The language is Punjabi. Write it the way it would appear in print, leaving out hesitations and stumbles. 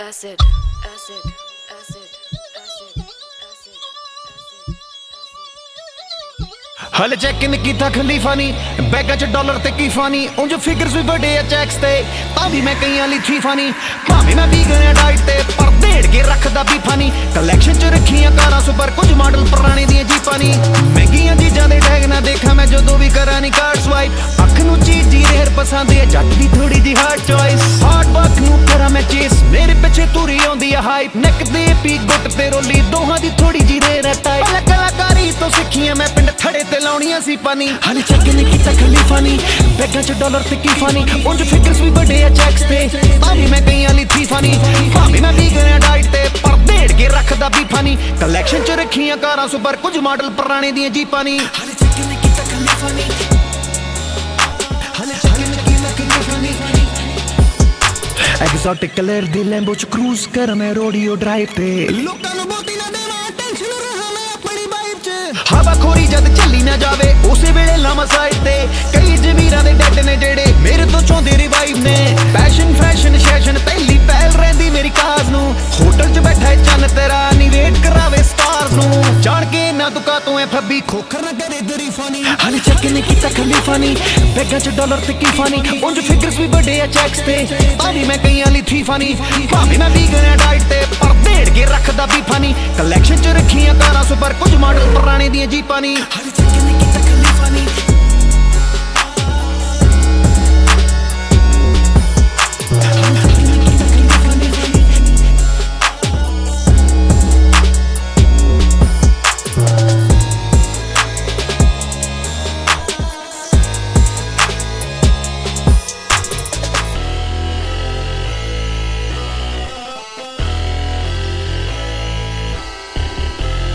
acid, acid, acid, acid, acid, ਹਲ ਚੈੱਕ ਇਨ ਕੀਤਾ ਖਲੀਫਾ ਨੀ ਬੈਗਾਂ ਚ ਡਾਲਰ ਤੇ ਕੀ ਫਾਨੀ ਉਂਝ ਫਿਗਰਸ ਵੀ ਵੱਡੇ ਆ ਚੈਕਸ ਤੇ ਤਾਂ ਵੀ ਮੈਂ ਕਈਆਂ ਲਈ ਥੀਫਾ ਨੀ ਭਾਵੇਂ ਮੈਂ ਵੀ ਗਿਆ ਡਾਈਟ ਤੇ ਪਰ ਢੇੜ ਕੇ ਰੱਖਦਾ ਵੀ ਫਾਨੀ ਕਲੈਕਸ਼ਨ ਚ ਰੱਖੀਆਂ ਕਾਰਾਂ ਸੁਪਰ ਕੁਝ ਮਾਡਲ ਪੁਰਾਣੇ ਦੀਆਂ ਜੀਪਾਂ ਨੀ ਮਹਿੰਗੀਆਂ ਚੀਜ਼ਾਂ ਦੇ ਟੈਗ ਨਾ ਦੇਖਾਂ ਮੈਂ ਜਦੋਂ ਵੀ ਕਰਾਂ ਨੀ ਕਾਰਡ ਸਵਾਈਪ ਅੱਖ ਨੂੰ ਚੀਜ਼ ਜੀ ਰੇਰ ਪਸੰਦ ਹੈ ਜੱਟ ਦੀ ਥੋੜੀ ਜੀ ਹਾਰਡ ਚੋਇਸ ਹਾਰਡ ਵਰਕ ਨੂੰ ਕਰਾਂ ਮੈਂ ਚੇਸ ਮੇਰੇ ਪਿੱਛੇ ਤੁਰੀ ਆਉਂਦੀ ਆ ਹਾਈਪ ਨੈਕ ਦੇ ਪੀ ਗੁੱਟ ਤੇ ਰੋਲੀ ਦੋਹਾਂ ਦੀ ਥੋੜੀ ਜੀ ਰੇਰ ਹੈ ਟਾਈਪ ਕਲਾਕਾਰੀ ਤੋਂ ਸਿੱਖੀਆਂ ਮੈਂ ਪਿੰਡ ਥੜੇ ਤੇ ਲਾਉਣੀਆਂ ਸੀ ਪਾਣੀ ਹਾਲੇ ਚੈੱਕ ਨਹੀਂ ਕੀਤਾ ਖਲੀਫਾ ਨੀ ਬੈਗਾਂ ਚ ਡਾਲਰ ਤੇ ਕੀ ਫਾਨੀ ਉਂਝ ਫਿਗਰਸ ਵੀ ਵੱਡੇ ਆ ਚੈਕਸ ਤੇ ਤਾਂ ਵੀ ਮੈਂ ਕਈਆਂ ਲਈ ਥੀਫਾ ਨੀ ਭਾਵੇਂ ਮੈਂ ਵੀ ਗਿਆ ਡਾਈਟ ਤੇ ਪਰ ਢੇੜ ਕੇ ਰੱਖਦਾ ਵੀ ਫਾਨੀ ਕਲੈਕਸ਼ਨ ਚ ਰੱਖੀਆਂ ਕਾਰਾਂ ਸੁਪਰ ਕੁਝ ਮਾਡਲ ਪੁਰਾਣੇ ਦੀਆਂ ਜੀਪਾਂ ਨੀ ਹਾਲੇ ਚੈੱਕ ਨਹੀਂ ਕੀਤਾ ਖਲੀਫਾ ਨੀ ਹਾਲੇ ਚੈੱਕ ਨਹੀਂ ਕੀਤਾ ਖਲੀਫਾ ਨੀ ਐਗਜ਼ੋਟਿਕ ਕਲਰ ਦੀ ਲੈਂਬੋ ਚ ਕਰੂਜ਼ ਕਰ ਮੈਂ ਰੋਡੀਓ ਡਰਾਈਵ ਤੇ ਲੋਕਾਂ ਨੂੰ ਬਹੁਤੀ ਨਾ ਦੇਵਾਂ ਟੈਨਸ਼ਨ ਰਹਾ ਮੈਂ ਆਪਣੀ ਵਾਈਬ ਚ ਹਵਾ ਖੋਰੀ ਜਦ ਚੱਲੀ ਨਾ ਜਾਵੇ ਉਸੇ ਵੇਲੇ ਲਾਵਾਂ ਸਾਈਡ ਤੇ ਕਈ ਜ਼ਮੀਰਾਂ ਦੇ ਡੈਡ ਨੇ ਜਿਹੜੇ ਮੇਰੇ ਤੋਂ ਚਾਹੁੰਦੇ ਰਿਵਾਈਵ ਨੇ ਪੈਸ਼ਨ ਫੈਸ਼ਨ ਸੈਸ਼ਨ ਪਹਿਲੀ ਪਹਿਲ ਰਹਿੰਦੀ ਮੇਰੀ ਕਾਜ਼ ਨੂੰ ਹੋਟਲ ਚ ਬੈਠਾ ਏ ਚੰਨ ਤੇਰਾ ਨੀ ਵੇਟ ਕਰਾਵੇ ਸਟਾਰਸ ਨੂੰ ਜਾਣ ਕੇ ਨਾ ਦੁਕਾ ਤੂੰ ਐ ਫੱਬੀ ਖੋਖਰ ਨਾ ਕਰੇ ਦਰੀ ਫਾਨੀ ਹਾਲੇ ਚੈੱਕ ਨਹੀਂ ਕੀਤਾ ਖਲੀਫਾ ਨੀ ਬੈਗਾਂ ਚ ਡਾਲਰ ਤੇ ਕੀ ਫਾਨੀ ਉਂਝ ਫਿਗਰਸ ਵੀ ਵੱਡੇ ਆ ਚੈਕਸ ਤੇ ਤਾਂ ਵੀ ਮੈਂ ਕਈਆਂ ਲਈ ਥੀਫਾ ਨੀ ਭਾਵੇਂ ਮੈਂ ਵੀ ਗਿਆ ਡਾਈਟ ਤੇ ਪਰ ਢੇੜ ਕੇ ਰੱਖਦਾ ਵੀ ਫਾਨੀ ਕਲੈਕਸ਼ਨ ਚ ਰੱਖੀਆਂ ਕਾਰਾਂ ਸੁਪਰ ਕੁਝ ਮਾਡਲ ਪੁਰਾਣੇ ਦੀਆਂ ਜੀਪਾਂ ਨੀ ਹਾਲੇ ਚੈੱਕ ਨਹੀਂ ਕੀਤਾ